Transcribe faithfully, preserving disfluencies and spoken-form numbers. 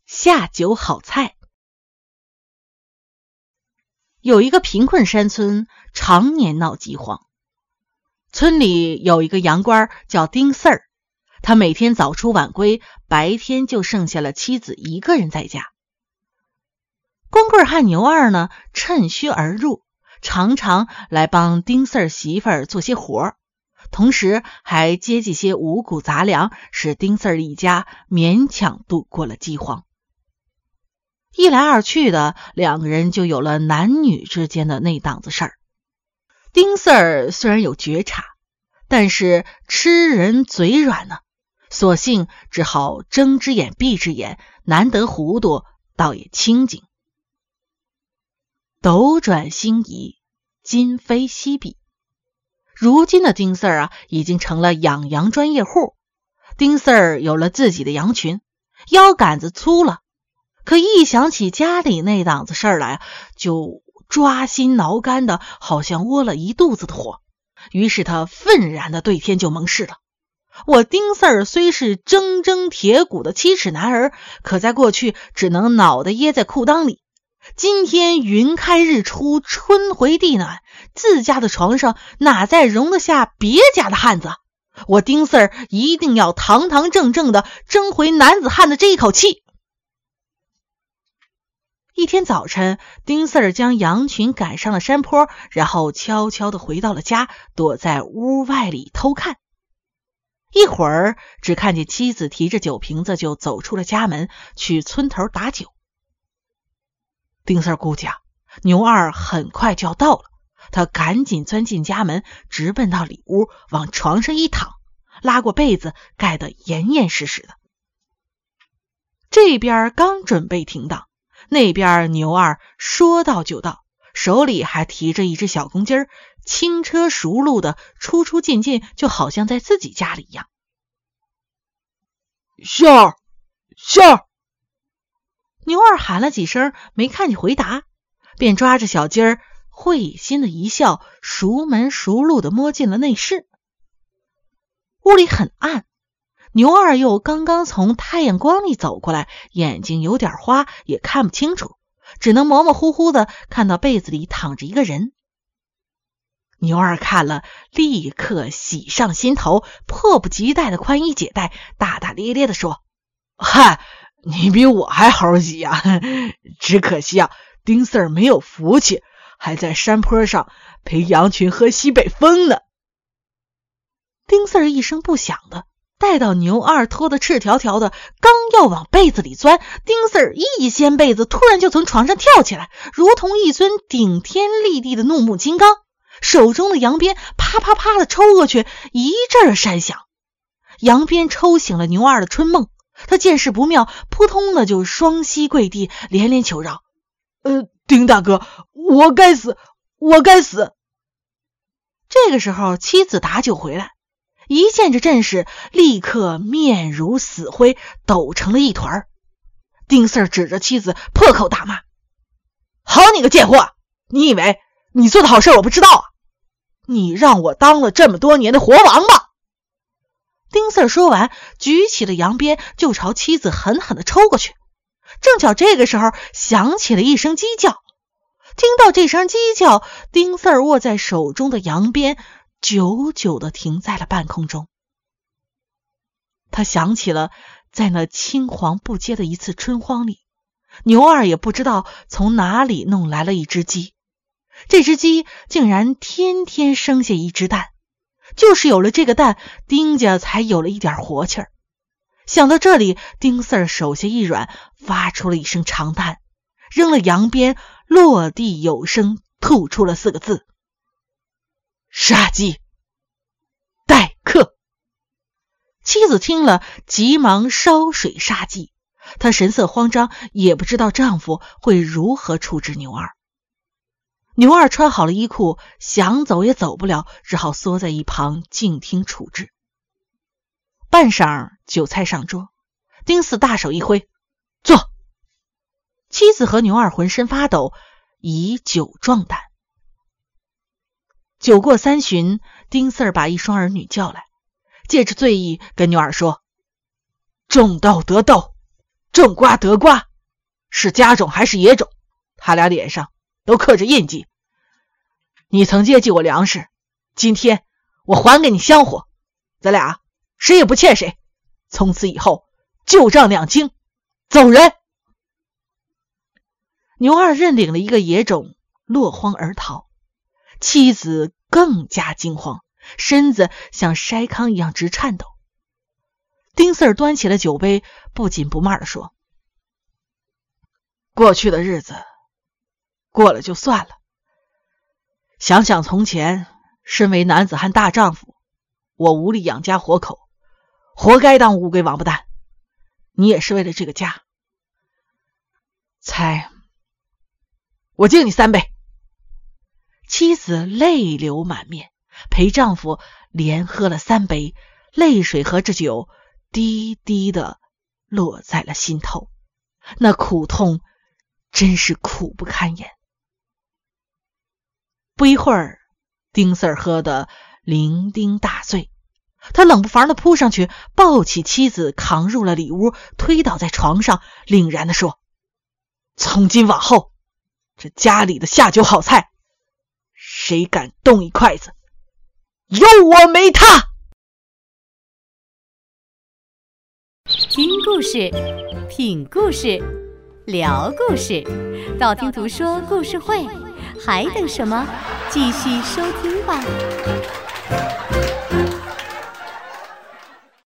下酒好菜。有一个贫困山村，常年闹饥荒。村里有一个洋官叫丁四儿，他每天早出晚归，白天就剩下了妻子一个人在家。光棍和牛二呢，趁虚而入，常常来帮丁四儿媳妇儿做些活，同时还接济些五谷杂粮，使丁四儿一家勉强度过了饥荒。一来二去的，两个人就有了男女之间的那档子事儿。丁四儿虽然有觉察，但是吃人嘴软呢，索性只好睁只眼闭只眼，难得糊涂，倒也清静。斗转星移，今非昔比。如今的丁四儿啊，已经成了养羊专业户。丁四儿有了自己的羊群，腰杆子粗了，可一想起家里那档子事儿来，就抓心挠肝的，好像窝了一肚子的火。于是他愤然的对天就盟誓了：我丁四儿虽是铮铮铁骨的七尺男儿，可在过去只能脑袋掖在裤裆里。今天云开日出，春回地暖，自家的床上哪再容得下别家的汉子？我丁四儿一定要堂堂正正的争回男子汉的这一口气。一天早晨，丁四儿将羊群赶上了山坡，然后悄悄地回到了家，躲在屋外里偷看。一会儿，只看见妻子提着酒瓶子就走出了家门，去村头打酒。丁四儿估计啊，牛二很快就要到了，他赶紧钻进家门，直奔到里屋，往床上一躺，拉过被子盖得严严实实的。这边刚准备停当，那边牛二说到就到，手里还提着一只小公鸡儿，轻车熟路的出出进进，就好像在自己家里一样。 笑儿，笑儿！ 牛二喊了几声，没看见回答，便抓着小鸡儿，会心的一笑，熟门熟路的摸进了内室。屋里很暗，牛二又刚刚从太阳光里走过来，眼睛有点花，也看不清楚，只能模模糊糊的看到被子里躺着一个人。牛二看了，立刻喜上心头，迫不及待的宽衣解带，大大咧咧的说： 嗨，你比我还好喜呀、啊！只可惜啊，丁四儿没有福气，还在山坡上陪羊群喝西北风呢。 丁四儿一声不响的带到牛二脱得赤条条的，刚要往被子里钻，丁四儿一掀被子，突然就从床上跳起来，如同一尊顶天立地的怒目金刚，手中的羊鞭啪啪啪的抽过去，一阵山响。羊鞭抽醒了牛二的春梦，他见势不妙，扑通的就双膝跪地，连连求饶： 呃，丁大哥，我该死，我该死。 这个时候妻子打酒回来，一见这阵势，立刻面如死灰，抖成了一团。丁四儿指着妻子破口大骂： 好你个贱货，你以为你做的好事我不知道啊？你让我当了这么多年的活王八！ 丁四儿说完，举起了羊鞭就朝妻子狠狠地抽过去。正巧这个时候响起了一声鸡叫，听到这声鸡叫，丁四儿握在手中的羊鞭久久地停在了半空中。他想起了在那青黄不接的一次春荒里，牛二也不知道从哪里弄来了一只鸡，这只鸡竟然天天生下一只蛋，就是有了这个蛋，丁家才有了一点活气儿。想到这里，丁四儿手下一软，发出了一声长叹，扔了羊鞭，落地有声吐出了四个字：杀鸡待客。妻子听了，急忙烧水杀鸡，她神色慌张，也不知道丈夫会如何处置牛二。牛二穿好了衣裤，想走也走不了，只好缩在一旁静听处置。半晌，酒菜上桌，丁四大手一挥：坐。妻子和牛二浑身发抖，以酒壮胆。酒过三巡，丁四儿把一双儿女叫来，借着醉意跟牛二说：种豆得豆， 种瓜得瓜，是家种还是野种，他俩脸上都刻着印记。你曾接济我粮食，今天我还给你香火，咱俩谁也不欠谁，从此以后旧账两清，走人。 牛二认领了一个野种，落荒而逃。妻子更加惊慌，身子像筛糠一样直颤抖。丁 Sir 端起了酒杯，不紧不慢地说： 过去的日子过了就算了，想想从前，身为男子汉大丈夫，我无力养家活口，活该当乌龟王八蛋。你也是为了这个家，猜我敬你三杯。 妻子泪流满面，陪丈夫连喝了三杯，泪水和着酒滴滴的落在了心头，那苦痛真是苦不堪言。不一会儿，丁 Sir 喝得酩酊大醉，他冷不防的扑上去，抱起妻子扛入了里屋，推倒在床上，凛然的说： 从今往后，这家里的下酒好菜，谁敢动一筷子，有我没他。 听故事，品故事，聊故事，道听途说故事会，还等什么？继续收听吧。